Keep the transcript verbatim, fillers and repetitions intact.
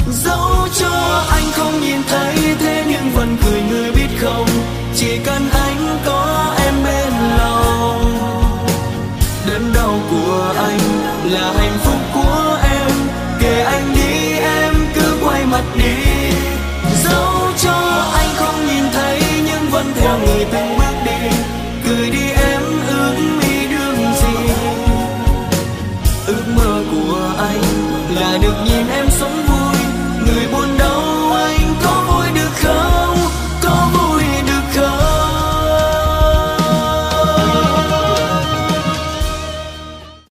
dẫu cho anh không nhìn thấy thế nhưng vẫn cười người biết không, chỉ cần anh